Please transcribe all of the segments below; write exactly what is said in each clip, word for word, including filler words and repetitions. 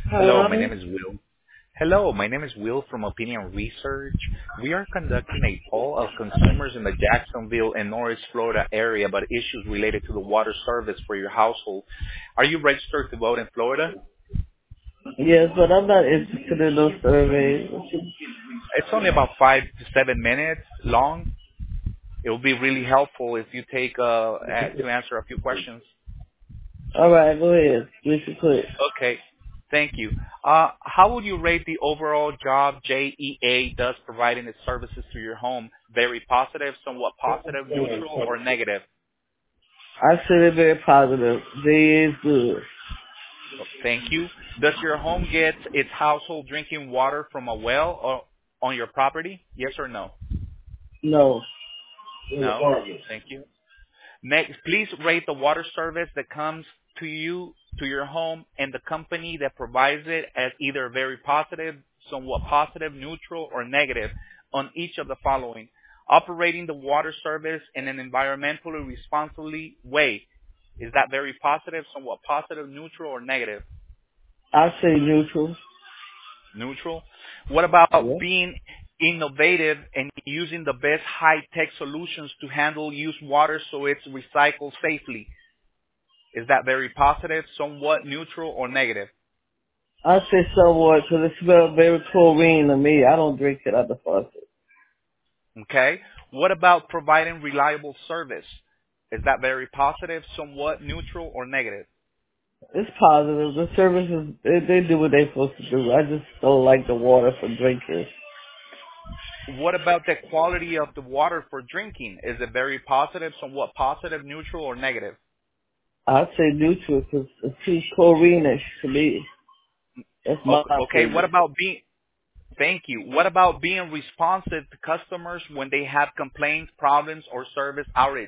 Hello, my Hello? name is Will. Hello, my name is Will from Opinion Research. We are conducting a poll of consumers in the Jacksonville and Norris, Florida area about issues related to the water service for your household. Are you registered to vote in Florida? Yes, but I'm not interested in those surveys. It's only about five to seven minutes long. It will be really helpful if you take uh, a- to answer a few questions. All right, go ahead. Make it quick. Okay. Thank you. Uh, how would you rate the overall job J E A does providing its services to your home? Very positive, somewhat positive, neutral, or negative? I said it very positive. They is good. Thank you. Does your home get its household drinking water from a well or on your property? Yes or no? No. No. Thank you. Next, please rate the water service that comes to you, to your home, and the company that provides it as either very positive, somewhat positive, neutral, or negative on each of the following. Operating the water service in an environmentally responsibly way. Is that very positive, somewhat positive, neutral, or negative? I say neutral. Neutral. What about Yeah. being innovative and using the best high-tech solutions to handle used water so it's recycled safely? Is that very positive, somewhat neutral, or negative? I say somewhat because it smells very chlorine to me. I don't drink it out the faucet. Okay. What about providing reliable service? Is that very positive, somewhat neutral, or negative? It's positive. The services, they, they do what they're supposed to do. I just don't like the water for drinking. What about the quality of the water for drinking? Is it very positive, somewhat positive, neutral, or negative? I say neutral because it's too chlorine-ish to me. That's my Okay. okay. What opinion. about being Thank you. What about being responsive to customers when they have complaints, problems, or service outage?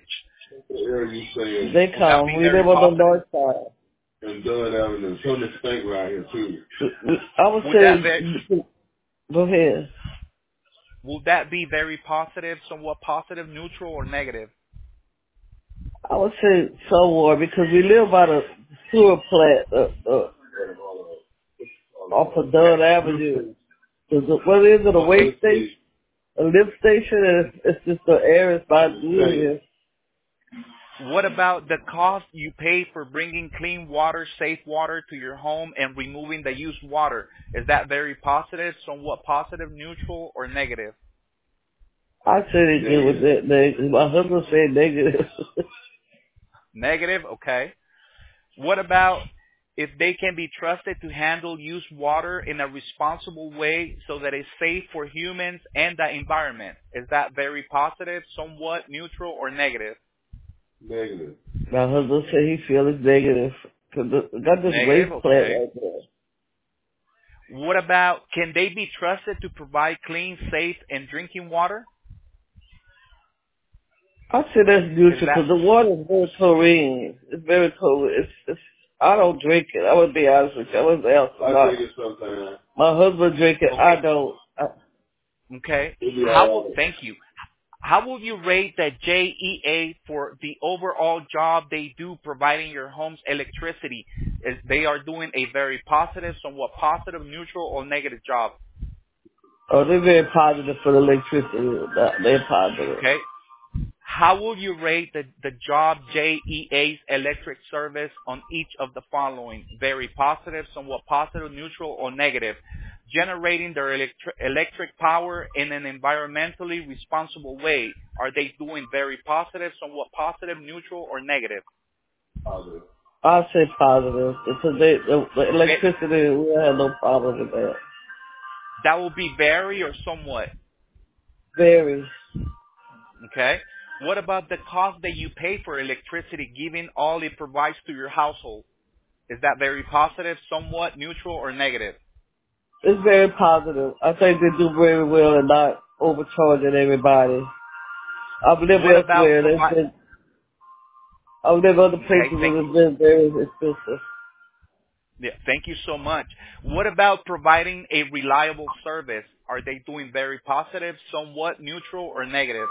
They Would that come. be We very live on the positive? north side. And Dunn Avenue. Tony Spank right here too. I would Would that be, say, go ahead. would that be very positive, somewhat positive, neutral, or negative? I would say somewhat because we live by the sewer plant uh, uh, off of Okay. Dunn Avenue. Is it, what is it, a waste station? A lift station? And it's, it's just the air is by here. What about the cost you pay for bringing clean water, safe water to your home and removing the used water? Is that very positive, somewhat positive, neutral, or negative? I said it good with that. Negative. My husband said negative. Negative, okay. What about if they can be trusted to handle used water in a responsible way so that it's safe for humans and the environment? Is that very positive, somewhat neutral, or negative? Negative. My husband said he feels it's negative. Cause the, got this Negative, waste plant okay. right there. What about, can they be trusted to provide clean, safe, and drinking water? I say that's Is neutral that, because the water is very chlorine. It's very chlorine. It's, it's, I don't drink it. I would be honest with you. I was else. I drink it sometimes. My husband drink it. I okay, don't. I, okay. it'll be How will, all right. thank you. How will you rate the J E A for the overall job they do providing your home's electricity? Is they are doing a very positive, somewhat positive, neutral, or negative job? Oh, they're very positive for the electricity. They're positive. Okay. How will you rate the, the job J E A's electric service on each of the following? Very positive, somewhat positive, neutral, or negative? Generating their electri- electric power in an environmentally responsible way. Are they doing very positive, somewhat positive, neutral, or negative? Positive. I say positive because they, the, the Ve- electricity, we have no problem with that. That will be very or somewhat. Very. Okay. What about the cost that you pay for electricity given all it provides to your household? Is that very positive, somewhat, neutral, or negative? It's very positive. I think they do very well and not overcharging everybody. I've lived What about elsewhere. There's provide? been, I've lived other Okay, places thank where it's been very expensive. yeah, thank you so much. What about providing a reliable service? Are they doing very positive, somewhat, neutral, or negative?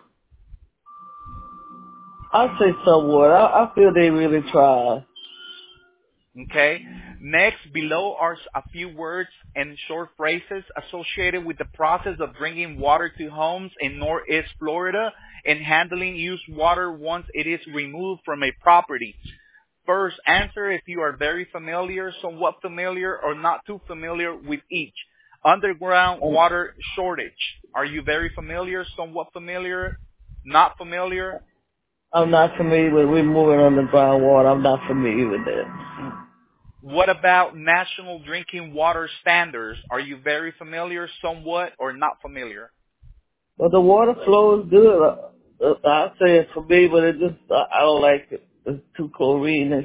I say somewhat. I, I feel they really try. Okay. Next, below are a few words and short phrases associated with the process of bringing water to homes in Northeast Florida and handling used water once it is removed from a property. First, answer if you are very familiar, somewhat familiar, or not too familiar with each. Underground water shortage. Are you very familiar, somewhat familiar, not familiar? I'm not familiar with removing underground water. I'm not familiar with that. What about national drinking water standards? Are you very familiar, somewhat, or not familiar? Well, the water flow is good. Uh, I say it's for me, but it just I, I don't like it. It's too chlorine-ish.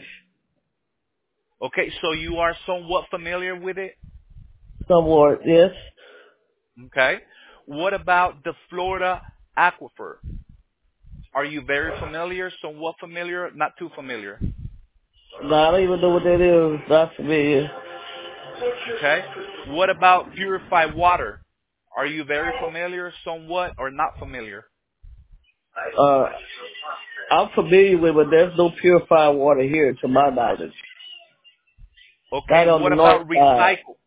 Okay, so you are somewhat familiar with it? Somewhat, yes. Okay. What about the Florida aquifer? Are you very familiar, somewhat familiar, not too familiar? No, I don't even know what that is. Not familiar. Okay. What about purified water? Are you very familiar, somewhat, or not familiar? Uh, I'm familiar with, but there's no purified water here, to my knowledge. Okay. Not on the What north about side. recycle?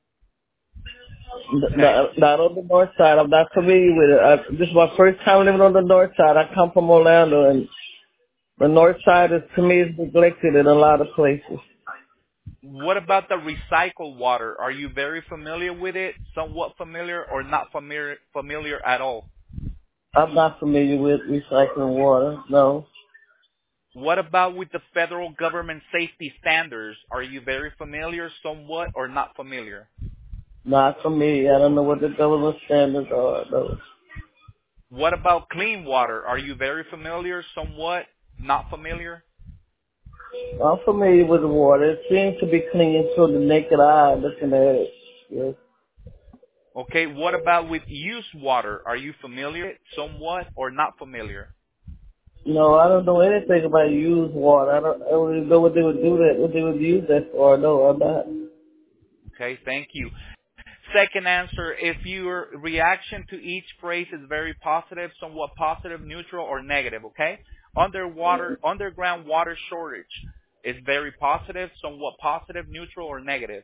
Okay. Not, not on the north side. I'm not familiar with it. I, this is my first time living on the north side. I come from Orlando, and the north side is, to me, is neglected in a lot of places. What about the recycled water? Are you very familiar with it, somewhat familiar, or not familiar familiar at all? I'm not familiar with recycling water, no. What about with the federal government safety standards? Are you very familiar, somewhat, or not familiar? Not familiar. I don't know what the government standards are, though. What about clean water? Are you very familiar, somewhat, not familiar? I'm familiar with the water. It seems to be clean to the naked eye looking at it. Yes. Okay, what about with used water? Are you familiar, somewhat, or not familiar? No, I don't know anything about used water. I don't, I don't even know what they would do that, what they would use that for. No, I'm not. Okay, thank you. Second answer, if your reaction to each phrase is very positive, somewhat positive, neutral, or negative, okay? Underwater, underground water shortage is very positive, somewhat positive, neutral, or negative.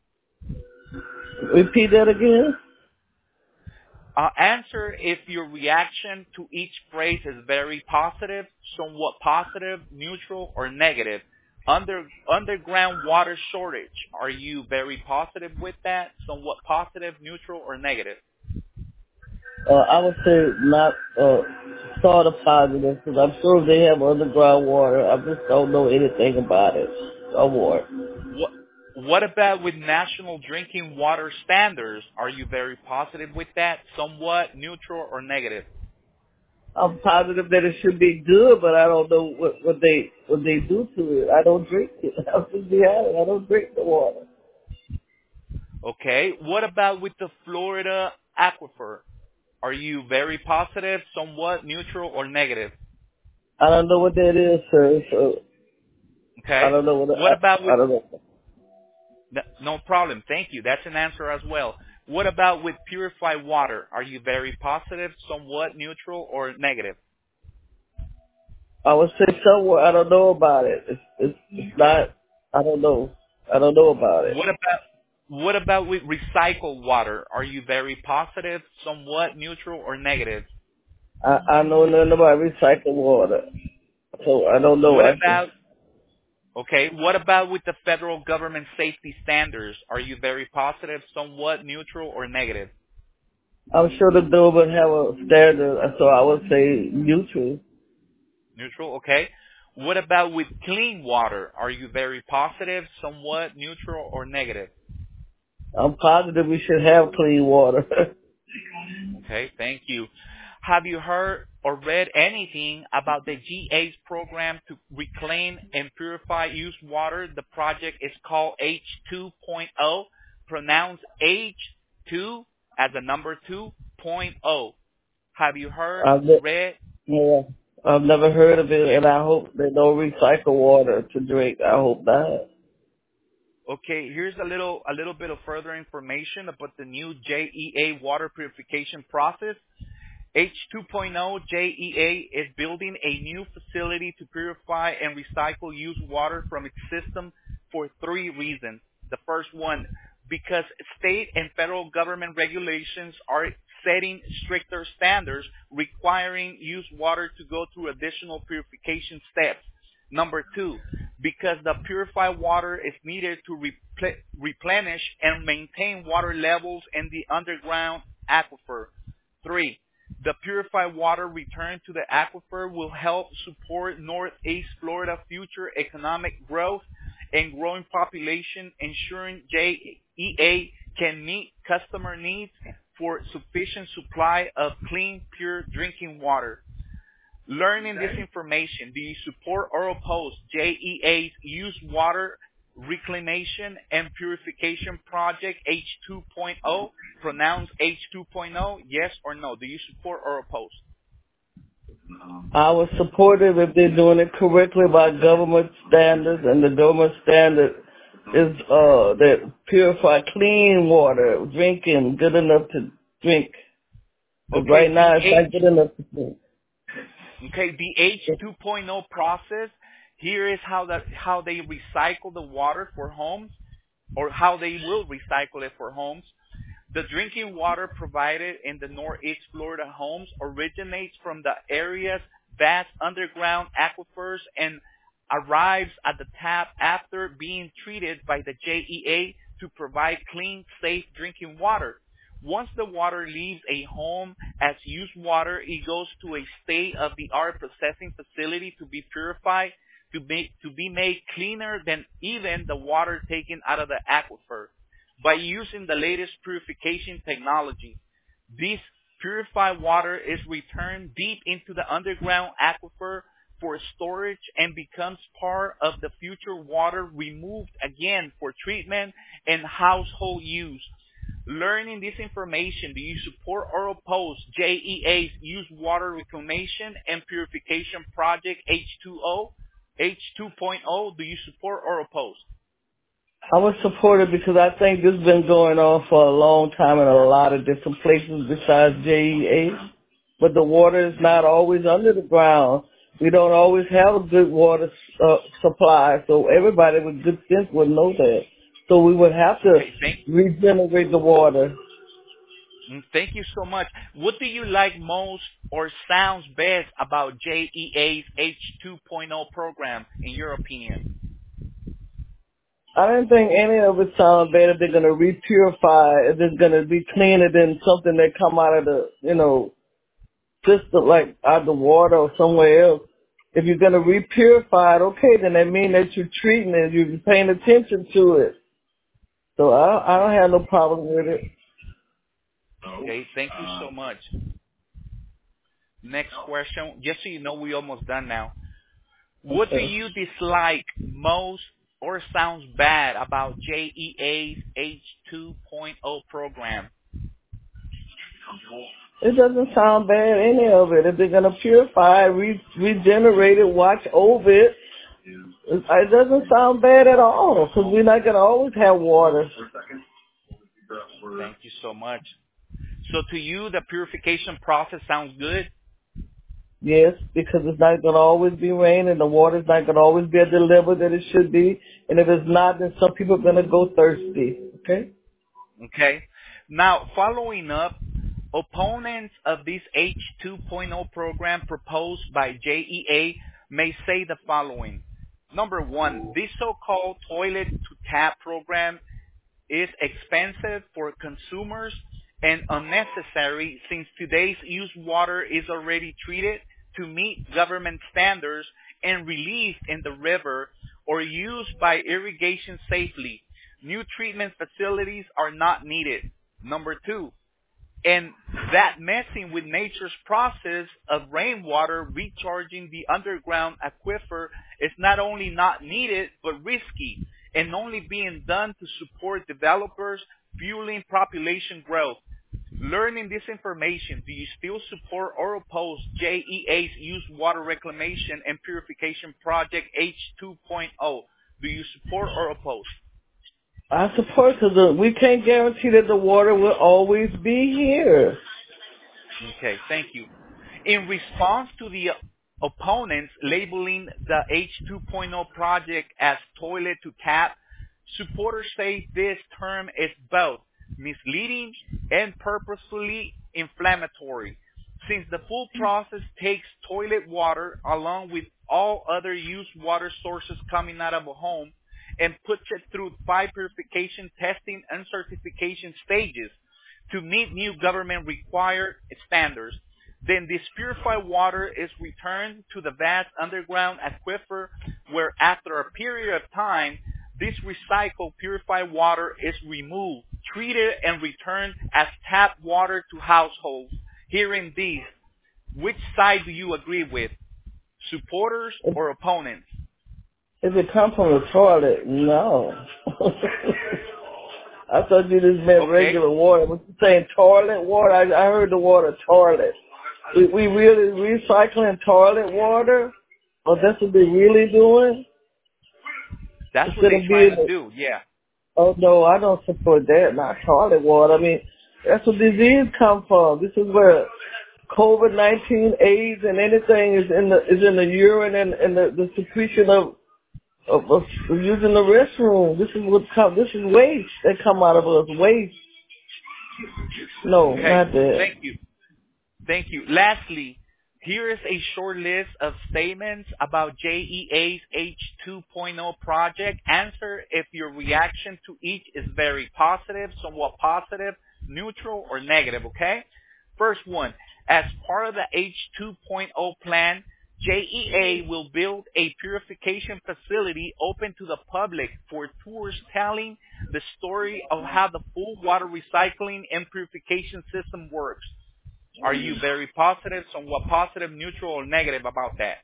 Repeat that again? Uh, answer if your reaction to each phrase is very positive, somewhat positive, neutral, or negative. Under, underground water shortage, are you very positive with that, somewhat positive, neutral, or negative? Uh, I would say not, uh, sort of positive, because I'm sure they have underground water. I just don't know anything about it. Somewhat. What, what about with national drinking water standards? Are you very positive with that, somewhat, neutral, or negative? I'm positive that it should be good, but I don't know what, what they what they do to it. I don't drink it. I'm just be honest. I don't drink the water. Okay. What about with the Florida aquifer? Are you very positive, somewhat, neutral, or negative? I don't know what that is, sir. So I Okay. don't know what What about I, with, I don't know. no no problem. Thank you. That's an answer as well. What about with purified water? Are you very positive, somewhat, neutral, or negative? I would say somewhere. I don't know about it. It's, it's it's not. I don't know. I don't know about it. What about what about with recycled water? Are you very positive, somewhat, neutral, or negative? I I know nothing about recycled water, so I don't know. What I just, about okay, what about with the federal government safety standards? Are you very positive, somewhat, neutral, or negative? I'm sure the government have a standard, so I would say neutral. Neutral, okay. What about with clean water? Are you very positive, somewhat, neutral, or negative? I'm positive we should have clean water. Okay, thank you. Have you heard or read anything about the G A's program to reclaim and purify used water? The project is called H two point oh, pronounced H two as a number two point oh. Have you heard, I've ne- read? yeah, I've never heard of it, and I hope they don't recycle water to drink. I hope not. Okay, here's a little a little bit of further information about the new J E A water purification process. H two point oh J E A is building a new facility to purify and recycle used water from its system for three reasons. The first one, because state and federal government regulations are setting stricter standards requiring used water to go through additional purification steps. Number two, because the purified water is needed to repl- replenish and maintain water levels in the underground aquifer. Three, the purified water returned to the aquifer will help support Northeast Florida future economic growth and growing population, ensuring J E A can meet customer needs for sufficient supply of clean, pure drinking water. Learning this information, do you support or oppose J E A's Used Water Reclamation and Purification Project H two point oh, pronounced H two point oh, yes or no? Do you support or oppose? I would support it if they're doing it correctly by government standards, and the government standard is uh that purified clean water, drinking, good enough to drink. But Okay, right now the it's not H, good enough to drink. okay, the H two point oh process, here is how that how they recycle the water for homes, or how they will recycle it for homes. The drinking water provided in the Northeast Florida homes originates from the area's vast underground aquifers and arrives at the tap after being treated by the J E A to provide clean, safe drinking water. Once the water leaves a home as used water, it goes to a state-of-the-art processing facility to be purified, to be, to be made cleaner than even the water taken out of the aquifer by using the latest purification technology. This purified water is returned deep into the underground aquifer for storage and becomes part of the future water removed again for treatment and household use. Learning this information, do you support or oppose J E A's Used Water Reclamation and Purification Project H two O, H two point oh? Do you support or oppose? I would support it because I think this has been going on for a long time in a lot of different places besides J E A. But the water is not always under the ground. We don't always have a good water uh, supply, so everybody with good sense would know that. So we would have to Okay, thank, regenerate the water. mm, thank you so much. What do you like most or sounds best about J E A's H two point oh program, in your opinion? I don't think any of it sounds bad if they're going to re-purify, if it's going to be cleaner than something that come out of the, you know, system, like out of the water or somewhere else. If you're going to re-purify it, okay, then that means that you're treating it, you're paying attention to it. So I don't, I don't have no problem with it. Okay, thank you so much. Next question. Just so you know, we're almost done now. What do Okay. you dislike most or sounds bad about J E A's H two point oh program? It doesn't sound bad, any of it. If they're going to purify, re- regenerate it, watch over it, it it doesn't sound bad at all because we're not going to always have water. Thank you so much. So to you, the purification process sounds good? Yes, because it's not going to always be rain and the water's not going to always be at the level that it should be. And if it's not, then some people are going to go thirsty. Okay? Okay. Now, following up, opponents of this H two point oh program proposed by J E A may say the following. Number one, this so-called toilet to tap program is expensive for consumers and unnecessary since today's used water is already treated to meet government standards and released in the river or used by irrigation safely. New treatment facilities are not needed. Number two, and that messing with nature's process of rainwater recharging the underground aquifer is not only not needed but risky and only being done to support developers fueling population growth. Learning this information, do you still support or oppose J E A's Used Water Reclamation and Purification Project H two point oh? Do you support or oppose? I support because we can't guarantee that the water will always be here. Okay, thank you. In response to the opponents labeling the H two point oh project as toilet to tap, Supporters say this term is both misleading and purposefully inflammatory, since the full process takes toilet water along with all other used water sources coming out of a home and puts it through five purification, testing, and certification stages to meet new government required standards. Then this purified water is returned to the vast underground aquifer where after a period of time, this recycled purified water is removed, treated, and returned as tap water to households. Hearing these, which side do you agree with? Supporters or opponents? If it comes from the toilet, no. I thought you just meant Okay. regular water. But you saying toilet water? I, I heard the word toilet. We, we really recycling toilet water? Oh, that's what they're really doing? That's Instead what they're of trying being, to do, yeah. oh, no, I don't support that. Not toilet water. I mean, that's where disease come from. This is where COVID nineteen, AIDS, and anything is in the is in the urine and, and the, the secretion of, of, of using the restroom. This is what come. This is waste that come out of us. Waste. No, Okay. not that. Thank you. Thank you. Lastly, here is a short list of statements about J E A's H two point oh project. Answer if your reaction to each is very positive, somewhat positive, neutral, or negative, okay? First one, as part of the H two point oh plan, J E A will build a purification facility open to the public for tours telling the story of how the full water recycling and purification system works. Are you very positive, somewhat positive, neutral, or negative about that?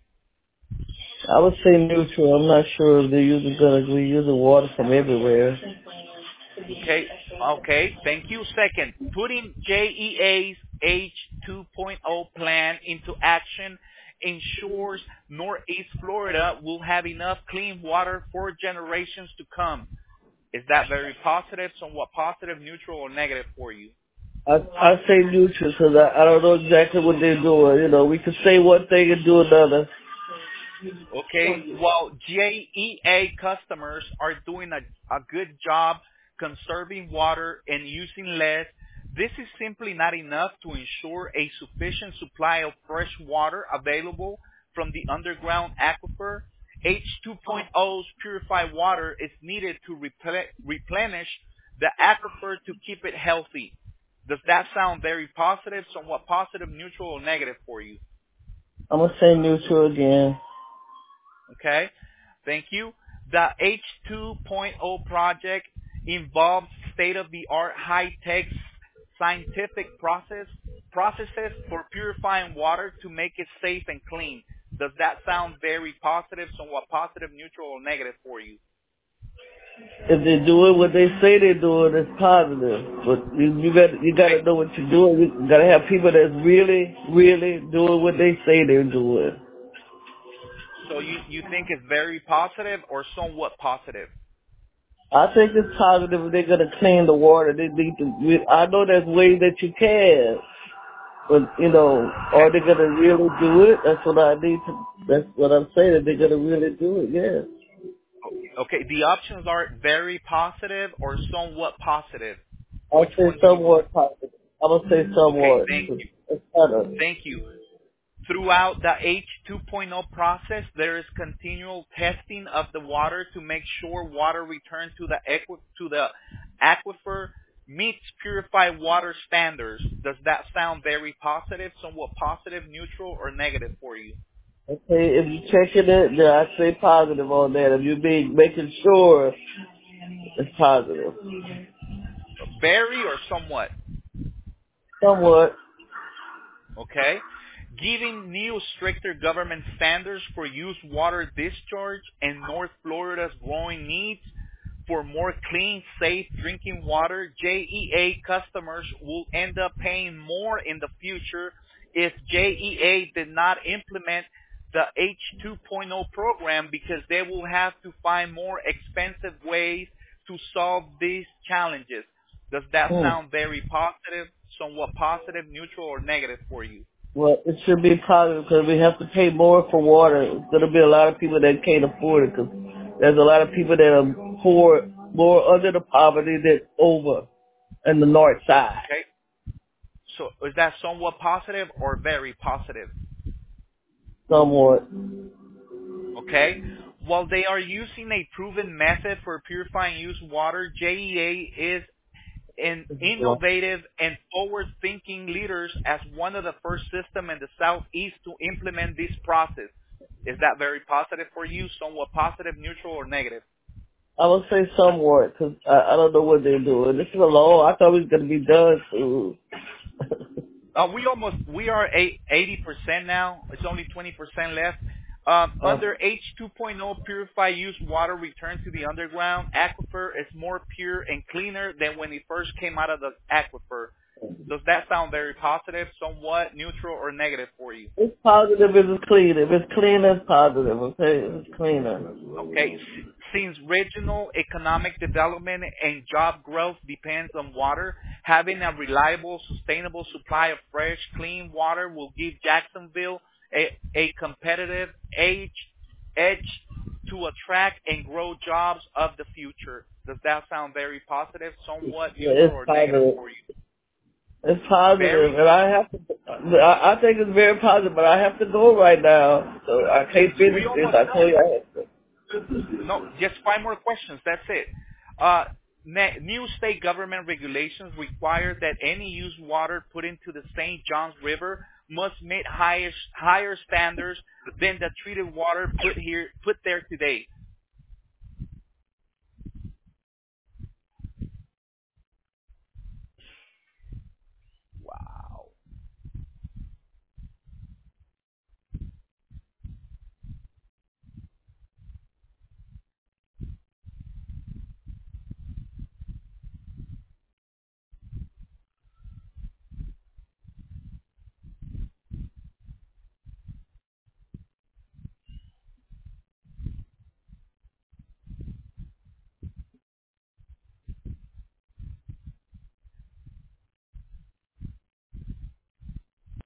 I would say neutral. I'm not sure if they're using gonna be using water from everywhere. Okay, okay, thank you. Second, putting J E A's H two point oh plan into action ensures Northeast Florida will have enough clean water for generations to come. Is that very positive, somewhat positive, neutral, or negative for you? I I say neutral because I, I don't know exactly what they're doing. You know, we can say one thing and do another. Okay, while J E A customers are doing a, a good job conserving water and using less, this is simply not enough to ensure a sufficient supply of fresh water available from the underground aquifer. H two point oh's purified water is needed to repl- replenish the aquifer to keep it healthy. Does that sound very positive, somewhat positive, neutral, or negative for you? I'm gonna say neutral again. Okay, thank you. The H two point oh project involves state-of-the-art high-tech scientific process processes for purifying water to make it safe and clean. Does that sound very positive, somewhat positive, neutral, or negative for you? If they're doing what they say they're doing, it's positive. But you, you got you got to know what you're doing. You got to have people that's really, really doing what they say they're doing. So you, you think it's very positive or somewhat positive? I think it's positive if they're gonna clean the water. They need to. I know there's ways that you can, but you know, are they gonna really do it? That's what I need to. That's what I'm saying. That they're gonna really do it. Yes. Okay, the options are very positive or somewhat positive. I'll Which say one do you want? somewhat positive. I'm gonna say Okay, somewhat. thank you. It's better. Thank you. Throughout the H two point oh process, there is continual testing of the water to make sure water returned to the equi- to the aquifer meets purified water standards. Does that sound very positive, somewhat positive, neutral, or negative for you? Okay, if you're checking it, then I say positive on that. If you're being making sure, it's positive. Very or somewhat? Somewhat. Okay. Giving new stricter government standards for used water discharge and North Florida's growing needs for more clean, safe drinking water, J E A customers will end up paying more in the future if J E A did not implement the H two point oh program, because they will have to find more expensive ways to solve these challenges. Does that Hmm. sound very positive, somewhat positive, neutral, or negative for you? Well, it should be positive because we have to pay more for water. There's going to be a lot of people that can't afford it because there's a lot of people that are poor more under the poverty than over in the north side. Okay. So is that somewhat positive or very positive? Somewhat. Okay. While they are using a proven method for purifying used water, J E A is an innovative and forward-thinking leaders as one of the first systems in the Southeast to implement this process. Is that very positive for you? Somewhat positive, neutral, or negative? I would say somewhat, because I, I don't know what they're doing. This is a long. I thought it was going to be done soon. Uh, we almost, we are eighty percent now. It's only twenty percent left. Um, uh, under H two point oh, purified used water returns to the underground aquifer is more pure and cleaner than when it first came out of the aquifer. Does that sound very positive, somewhat neutral, or negative for you? It's positive if it's clean. If it's clean, it's positive, okay? If it's cleaner. Okay. S- Since regional economic development and job growth depends on water, having a reliable, sustainable supply of fresh, clean water will give Jacksonville a, a competitive edge, edge to attract and grow jobs of the future. Does that sound very positive, somewhat Yeah, neutral, it's or positive. negative for you? It's positive, Very? and I have to. I, I think it's very positive, but I have to go right now, so I can't finish We this. almost I done. told you I had to. No, just five more questions. That's it. Uh, ne- new state government regulations require that any used water put into the Saint Johns River must meet higher, higher standards than the treated water put here put there today.